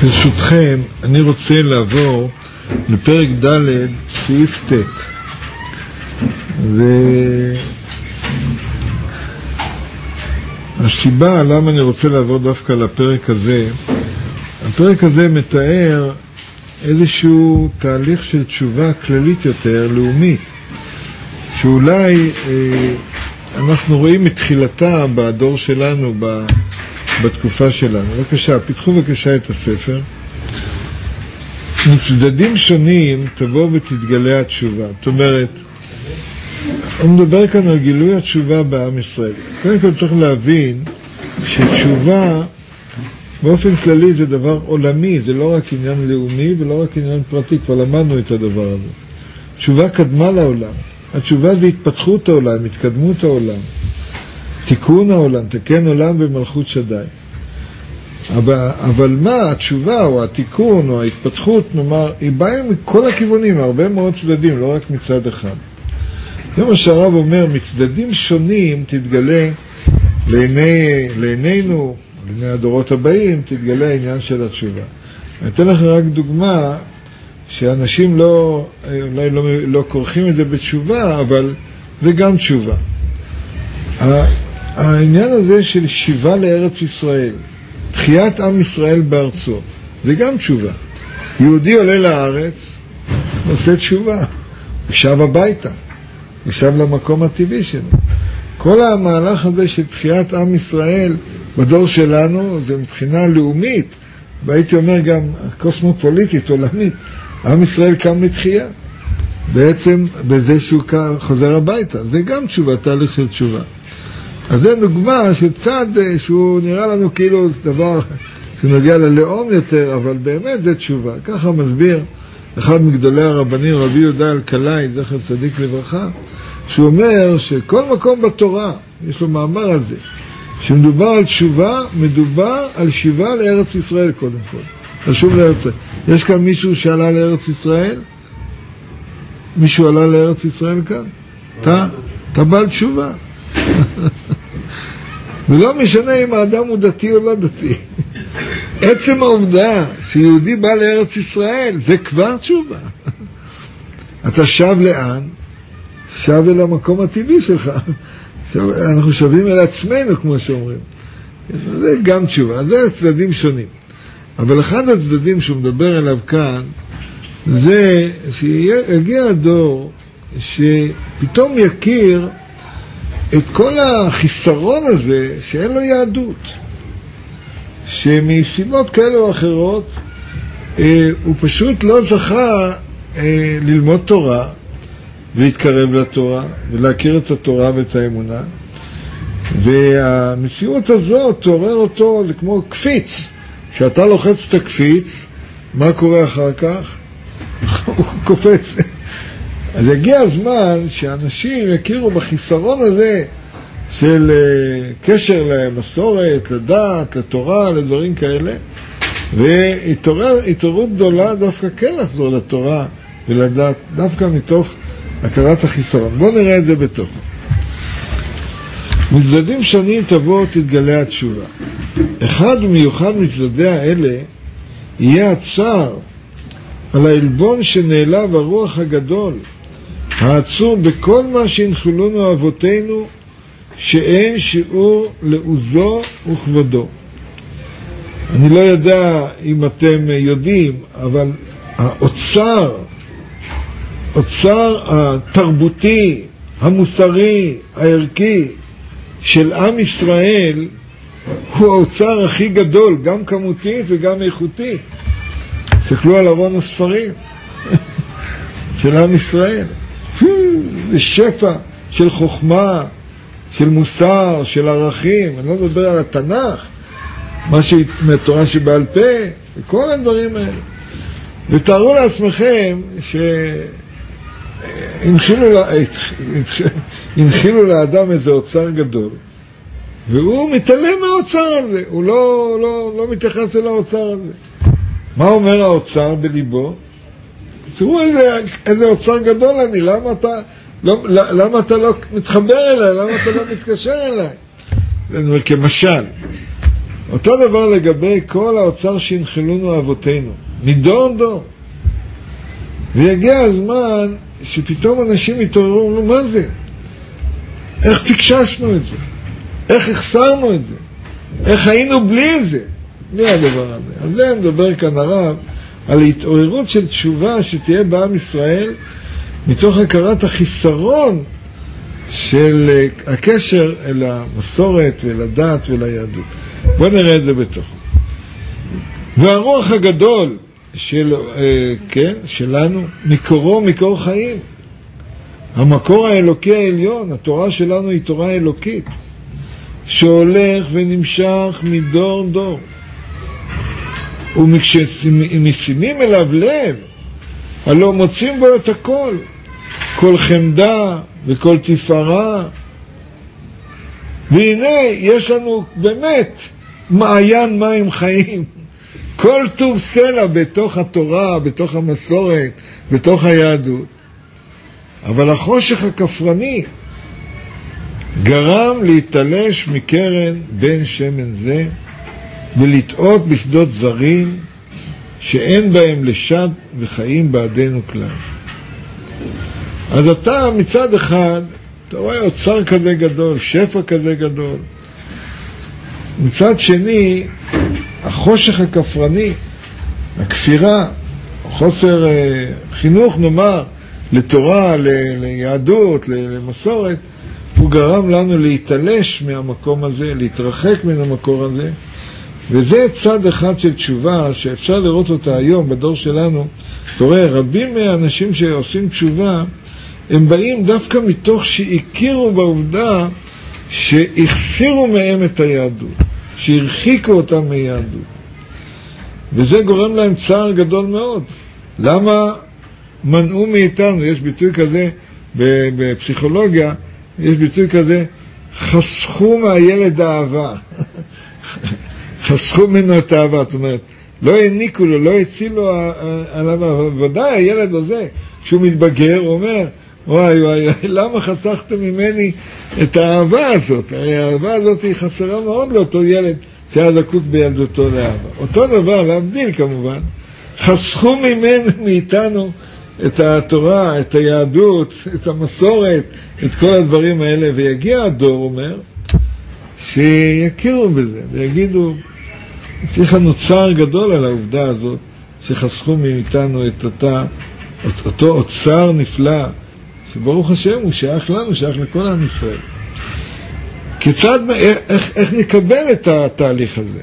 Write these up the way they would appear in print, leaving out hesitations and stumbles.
ברשותכם, אני רוצה לעבור לפרק ד' סעיף ט', והסיבה למה אני רוצה לעבור דווקא לפרק הזה, הפרק הזה מתאר איזשהו תהליך של תשובה כללית יותר, לאומית, שאולי אנחנו רואים מתחילתה בדור שלנו, בתקופה שלנו. בבקשה, פיתחו בבקשה את הספר. מצדדים שונים תבוא ותתגלה התשובה. זאת אומרת, הוא מדבר כאן על גילוי התשובה בעם ישראל. קודם כל צריך להבין שתשובה באופן כללי זה דבר עולמי, זה לא רק עניין לאומי ולא רק עניין פרטי, כבר למדנו את הדבר הזה. תשובה קדמה לעולם. התשובה זה התפתחות העולם, התקדמות העולם, תיקון העולם, תקן עולם במלכות שדי. אבל מה התשובה או התיקון או ההתפתחות, נאמר, היא באה מכל הכיוונים, הרבה מאוד צדדים, לא רק מצד אחד. זה מה שהרב אומר, מצדדים שונים תתגלה לעינינו, לעיני הדורות הבאים, תתגלה העניין של התשובה. אני אתן לך רק דוגמה, שאנשים אולי לא כורכים את זה בתשובה, אבל זה גם תשובה. העניין הזה של שיבה לארץ ישראל, תחיית עם ישראל בארצו, זה גם תשובה. יהודי עולה לארץ, עושה תשובה, ישב הביתה, ישב למקום הטבעי שלו. כל המהלך הזה של תחיית עם ישראל בדור שלנו, זה מבחינה לאומית, והייתי אומר גם קוסמופוליטית, עולמית. עם ישראל קם לתחייה, בעצם בזה שהוא חוזר הביתה. זה גם תשובה, תהליך של תשובה. אז זה דוגמה של צד שהוא נראה לנו כאילו זה דבר שנוגע ללאום יותר, אבל באמת זה תשובה. ככה מסביר אחד מגדולי הרבנים, רבי יהודה אלקלעי, זכר צדיק לברכה, שהוא אומר שכל מקום בתורה, יש לו מאמר על זה, שמדובר על תשובה, מדובר על שיבה לארץ ישראל קודם כל. לשוב לארץ ישראל. יש כאן מישהו שעלה לארץ ישראל? מישהו עלה לארץ ישראל כאן? אתה בעל תשובה. ולא משנה אם האדם הוא דתי או לא דתי. עצם העובדה שיהודי בא לארץ ישראל, זה כבר תשובה. אתה שב לאן? שב אל המקום הטבעי שלך. אנחנו שבים אל עצמנו, כמו שאומרים. זה גם תשובה. זה צדדים שונים. אבל אחד הצדדים שהוא מדבר עליו כאן, זה שיגיע הדור שפתאום יכיר את כל החיסרון הזה שאין לו יהדות. שמסיבות כאלה או אחרות, הוא פשוט לא זכה ללמוד תורה, ולהתקרב לתורה, ולהכיר את התורה ואת האמונה. והמציאות הזאת תעורר אותו, זה כמו קפיץ. כשאתה לוחץ את הקפיץ, מה קורה אחר כך? הוא קופץ. אז יגיע הזמן שאנשים יכירו בחיסרון הזה של קשר למסורת, לדת, לתורה, לדברים כאלה, והתעוררות גדולה דווקא כן לחזור לתורה ולדת, דווקא מתוך הכרת החיסרון. בואו נראה את זה בתוכו. מצדדים שונים תבוא תתגלה התשובה. אחד ומיוחד מצדדי האלה יהיה הצער על העלבון שנעלב הרוח הגדול, העצור בכל מה שהנחלונו אבותינו, שאין שיעור לעוזו וכבודו. אני לא יודע אם אתם יודעים, אבל האוצר התרבותי, המוסרי, הערכי של עם ישראל, הוא האוצר הכי גדול, גם כמותית וגם איכותית. תסתכלו על ארון הספרים של עם ישראל. זה שפע של חוכמה, של מוסר, של ערכים. אני לא מדבר על התנ"ך, מהתורה שבעל פה, וכל הדברים האלה. ותארו לעצמכם שהנחילו לאדם איזה אוצר גדול, והוא מתעלם מהאוצר הזה, הוא לא מתייחס אל האוצר הזה. מה אומר האוצר בליבו? תראו איזה אוצר גדול אני, למה אתה לא מתחבר אליי, למה אתה לא מתקשר אליי? אני אומר כמשל, אותו דבר לגבי כל האוצר שהנחלונו אבותינו, מדור דור. ויגיע הזמן שפתאום אנשים יתעוררו, נו, מה זה? איך פיקששנו את זה? איך החסרנו את זה? איך היינו בלי זה? מי הדבר הזה? על זה מדבר כאן הרב, על התעוררות של תשובה שתהיה בעם ישראל, מתוך הכרת החיסרון של הקשר אל המסורת ואל הדת ואל היהדות. בואו נראה את זה בתוך. והרוח הגדול שלנו, מקורו מקור חיים. המקור האלוקי העליון, התורה שלנו היא תורה אלוקית, שהולך ונמשך מדור דור. ומשימים אליו לב, הלא מוצאים בו את הכל, כל חמדה וכל תפארה. והנה יש לנו באמת מעיין מים חיים, כל טוב סלע בתוך התורה, בתוך המסורת, בתוך היהדות. אבל החושך הכפרני גרם להתלש מקרן בין שמן זה ולטעות בשדות זרים שאין בהם לשד וחיים בעדנו כלל. אז אתה מצד אחד, אתה רואה אוצר כזה גדול, שפע כזה גדול. מצד שני, החושך הכפרני, הכפירה, חוסר חינוך נאמר, לתורה, ליהדות, למסורת, הוא גרם לנו להתעלש מהמקום הזה, להתרחק מן המקור הזה. וזה צד אחד של תשובה שאפשר לראות אותה היום בדור שלנו. אתה רואה, רבים מהאנשים שעושים תשובה, הם באים דווקא מתוך שהכירו בעובדה שהחסירו מהם את היהדות, שהרחיקו אותם מיהדות. וזה גורם להם צער גדול מאוד. למה מנעו מאיתנו? יש ביטוי כזה בפסיכולוגיה, יש ביטוי כזה, חסכו מהילד האהבה. חסכו ממנו את האהבה, זאת אומרת, לא העניקו לו, לא הצילו עליו, ודאי הילד הזה, כשהוא מתבגר, הוא אומר, וואי וואי, למה חסכתם ממני את האהבה הזאת? הרי האהבה הזאת היא חסרה מאוד לאותו ילד שהיה זקוק בילדותו לאהבה. אותו דבר, להבדיל כמובן, חסכו מאיתנו את התורה, את היהדות, את המסורת, את כל הדברים האלה, ויגיע הדור, אומר, שיכירו בזה, ויגידו, צריך לנו צער גדול על העובדה הזאת, שחסכו מאיתנו את אותו אוצר נפלא, שברוך השם הוא שייך לנו, שייך לכל עם ישראל. כיצד, איך נקבל את התהליך הזה?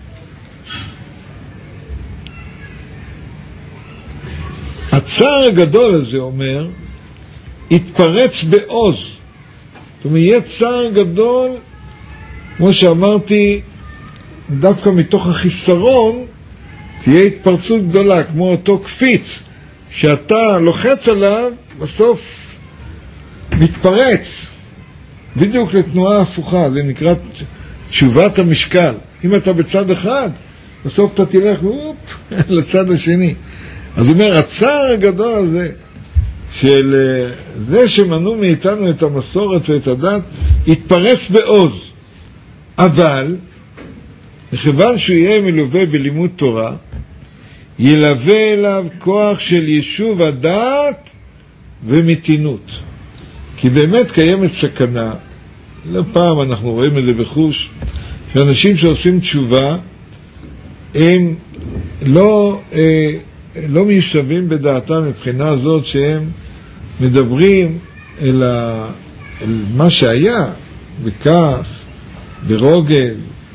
הצער הגדול הזה אומר, יתפרץ בעוז. זאת אומרת, יהיה צער גדול, כמו שאמרתי, דווקא מתוך החיסרון, תהיה התפרצות גדולה, כמו אותו קפיץ, שאתה לוחץ עליו, בסוף מתפרץ, בדיוק לתנועה הפוכה, זה נקרא תשובת המשקל. אם אתה בצד אחד, בסוף אתה תלך לצד השני. אז הוא אומר, הצער הגדול הזה, של זה שמנעו מאיתנו את המסורת ואת הדת, יתפרץ בעוז. אבל, מכיוון שהוא יהיה מלווה בלימוד תורה, ילווה אליו כוח של יישוב הדעת ומתינות. כי באמת קיימת סכנה, לא פעם אנחנו רואים את זה בחוש, שאנשים שעושים תשובה, הם לא מיושבים בדעתם מבחינה זאת שהם מדברים אל מה שהיה, בכעס, ברוגל,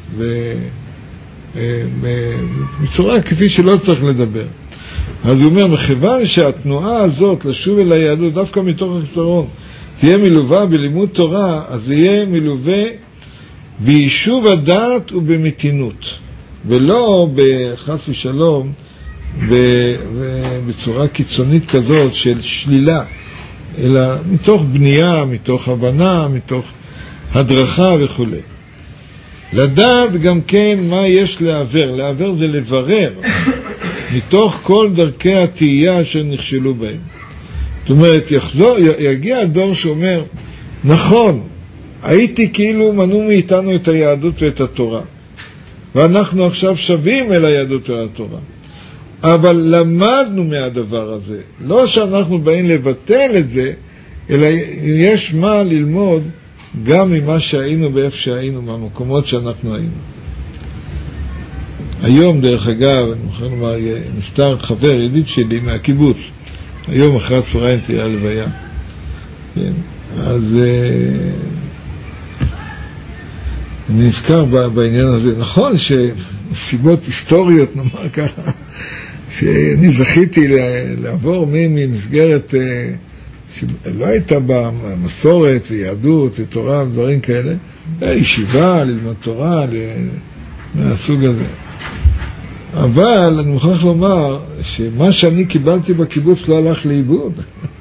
בצורה כפי שלא צריך לדבר. אז הוא אומר, מכיוון שהתנועה הזאת לשוב אל היהדות, דווקא מתוך החיסרון, תהיה מלווה בלימוד תורה, אז יהיה מלווה ביישוב הדעת ובמתינות, ולא בחס ושלום בצורה קיצונית כזאת של שלילה, אלא מתוך בנייה, מתוך הבנה, מתוך הדרכה וכו'. לדעת גם כן מה יש לעבר. לעבר זה לברר מתוך כל דרכי התהייה אשר נכשלו בהם. זאת אומרת, יגיע הדור שאומר, נכון, הייתי כאילו מנעו מאיתנו את היהדות ואת התורה, ואנחנו עכשיו שווים אל היהדות ולתורה. אבל למדנו מהדבר הזה. לא שאנחנו באים לבטל את זה, אלא יש מה ללמוד גם ממה שהיינו באיפה שהיינו, מהמקומות שאנחנו היינו. היום, דרך אגב, אני מוכן לומר, נפטר חבר ידיד שלי מהקיבוץ. היום אחרי הצהריים תהיה הלוויה. כן. אז אני נזכר בעניין הזה. נכון שסיבות היסטוריות, נאמר ככה, שאני זכיתי לעבור ממסגרת שלא הייתה בה מסורת ויהדות ותורה ודברים כאלה, ישיבה, ללמוד תורה, מהסוג הזה. אבל אני מוכרח לומר שמה שאני קיבלתי בקיבוץ לא הלך לאיבוד.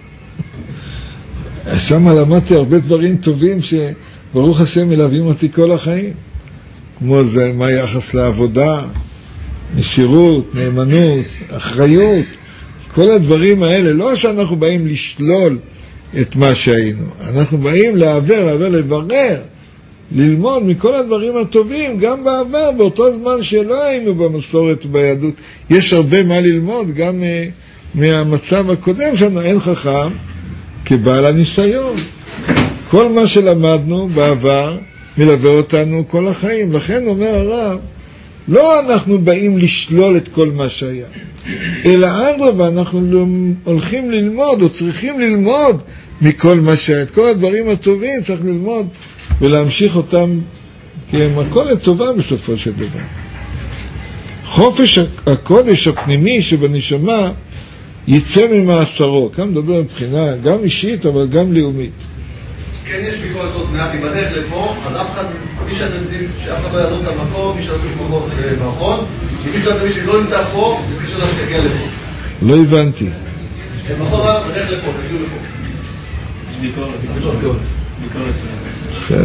שם למדתי הרבה דברים טובים שברוך השם מלווים אותי כל החיים. כמו זה, מה היחס לעבודה, מסירות, נאמנות, אחריות, כל הדברים האלה. לא שאנחנו באים לשלול את מה שהיינו, אנחנו באים לברר, ללמוד מכל הדברים הטובים, גם בעבר, באותו זמן שלא היינו במסורת וביהדות. יש הרבה מה ללמוד, גם מהמצב הקודם שלנו. אין חכם כבעל הניסיון. כל מה שלמדנו בעבר מלווה אותנו כל החיים. לכן אומר הרב, לא אנחנו באים לשלול את כל מה שהיה, אלא אדרבה, אנחנו הולכים ללמוד או צריכים ללמוד מכל מה שהיה. את כל הדברים הטובים צריך ללמוד ולהמשיך אותם, כי הם הכל לטובה בסופו של דבר. חופש הקודש הפנימי שבנשמה יצא ממאסרו. כאן מדבר מבחינה גם אישית אבל גם לאומית. כן, יש ביקורת עוד מעט, אם בדרך לפה, אז אף אחד, מי שאתם יודעים, שאף אחד לא יעזור את המקום, מי שעושה מקום במכון, כי מי שאתם יודעים שלא נמצא פה, זה מי שאתם שיגיע לפה. לא הבנתי. במכון רב, בדרך לפה, תגידו לפה. ביקורת. בסדר.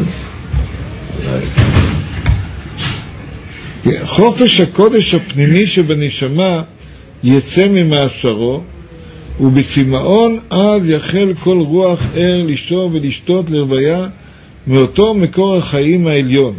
חופש הקודש הפנימי שבנשמה יצא ממאסרו, ובצמאון אז יחל כל רוח ער לשור ולשתות לרוויה מאותו מקור החיים העליון.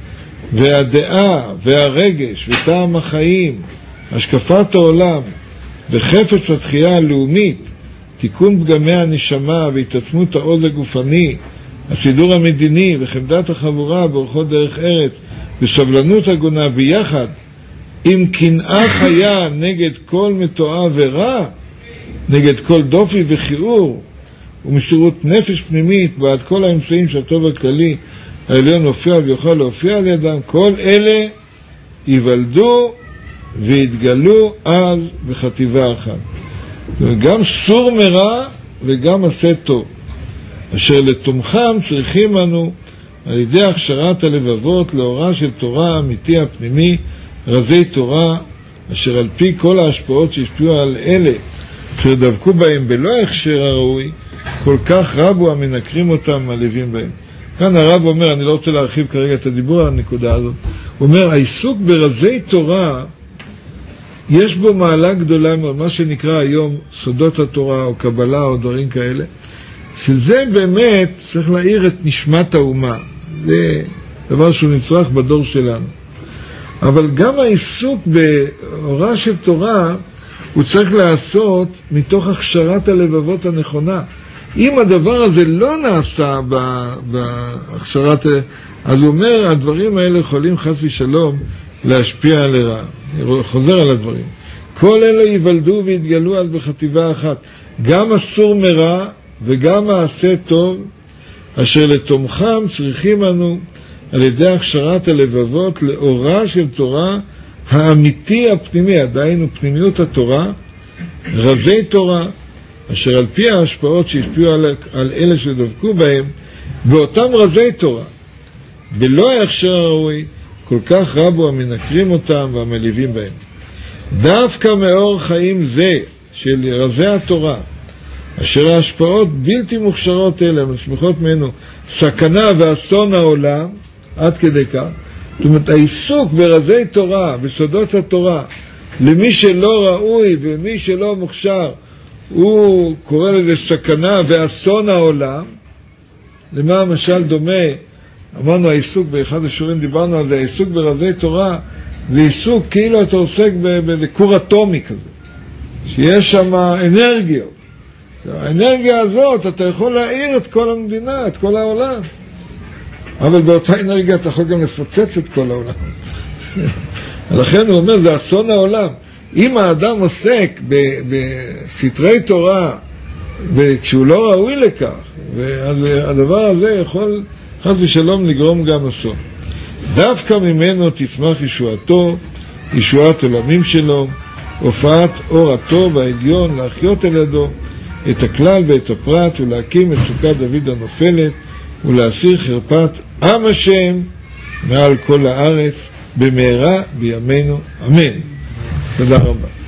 והדעה והרגש וטעם החיים, השקפת העולם וחפץ התחייה הלאומית, תיקון פגמי הנשמה והתעצמות העוז הגופני, הסידור המדיני וחמדת החבורה באורחות דרך ארץ וסבלנות הגונה ביחד עם קנאה חיה נגד כל מתועב ורע, נגד כל דופי וכיעור ומסירות נפש פנימית בעד כל האמצעים שהטוב הכללי העליון הופיע ויוכל להופיע על ידם, כל אלה ייוולדו והתגלו אז בחטיבה אחת. גם סור מרע וגם עשה טוב, אשר לתומכם צריכים אנו על ידי הכשרת הלבבות לאורה של תורה אמיתי הפנימי, רזי תורה, אשר על פי כל ההשפעות שהשפיעו על אלה אשר דבקו בהם בלא הכשר הראוי, כל כך רבו המנקרים אותם מלווים בהם. כאן הרב אומר, אני לא רוצה להרחיב כרגע את הדיבור על הנקודה הזאת, הוא אומר, העיסוק ברזי תורה יש בו מעלה גדולה מאוד, מה שנקרא היום סודות התורה או קבלה או דברים כאלה, שזה באמת צריך להאיר את נשמת האומה. זה דבר שהוא נצרך בדור שלנו. אבל גם העיסוק בהוראה של תורה הוא צריך לעשות מתוך הכשרת הלבבות הנכונה. אם הדבר הזה לא נעשה בהכשרת, אז הוא אומר, הדברים האלה יכולים חס ושלום להשפיע על הרע. אני חוזר על הדברים. כל אלה ייוולדו והתגלו אז בחטיבה אחת. גם אסור מרע וגם מעשה טוב, אשר לתומכם צריכים אנו על ידי הכשרת הלבבות לאורה של תורה האמיתי הפנימי, עדיין הוא פנימיות התורה, רזי תורה, אשר על פי ההשפעות שהשפיעו על אלה שדבקו בהם, באותם רזי תורה, בלא ההכשר הראוי, כל כך רבו המנקרים אותם והמליבים בהם. דווקא מאור חיים זה של רזי התורה, אשר ההשפעות בלתי מוכשרות אלה, משמיכות ממנו סכנה ואסון העולם, עד כדי כך. זאת אומרת, העיסוק ברזי תורה, בסודות התורה, למי שלא ראוי ומי שלא מוכשר, הוא קורא לזה סכנה ואסון העולם. למה המשל דומה? אמרנו העיסוק, באחד השיעורים דיברנו על זה, העיסוק ברזי תורה, זה עיסוק כאילו אתה עוסק באיזה כור אטומי כזה, שיש שם אנרגיות. האנרגיה הזאת, אתה יכול להאיר את כל המדינה, את כל העולם. אבל באותה אנרגיה אתה יכול גם לפוצץ את כל העולם. לכן הוא אומר, זה אסון העולם. אם האדם עוסק בסתרי תורה, וכשהוא לא ראוי לכך, והדבר הזה יכול חס ושלום לגרום גם אסון. דווקא ממנו תצמח ישועתו, ישועת עולמים שלו, הופעת אור הטוב והעליון להחיות על ידו את הכלל ואת הפרט, ולהקים את סוכת דוד הנופלת, ולהסיר חרפת עם השם מעל כל הארץ, במהרה בימינו, אמן. תודה רבה.